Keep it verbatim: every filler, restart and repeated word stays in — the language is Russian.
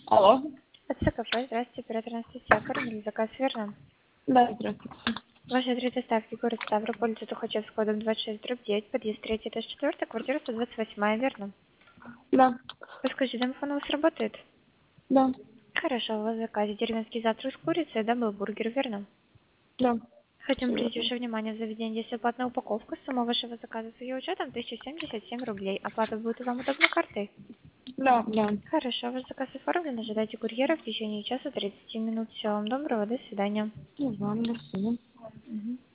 Алло. Это кафе. Здравствуйте, оператор Анастасия. Оформили заказ, верно? Да, здравствуйте. Ваш адрес доставки город Ставрополь, Тухачевского, дом двадцать шесть, дробь девять, подъезд третий, этаж четыре, квартира сто двадцать восемь, верно? Да, Подскажите, домофон у вас работает? да, Хорошо, у вас в заказе деревенский завтрак с курицей, даблбургер, верно? да. Хотим Всё прийти верно. ваше внимание в заведение. Есть оплатная упаковка, сумма вашего заказа с ее учетом тысяча семьдесят семь рублей. Оплата будет вам удобно картой? Да, да. Хорошо, ваш заказ оформлен, ожидайте курьера в течение часа тридцати минут. Всего вам доброго, до свидания. Ну, ладно, до свидания. Мгм.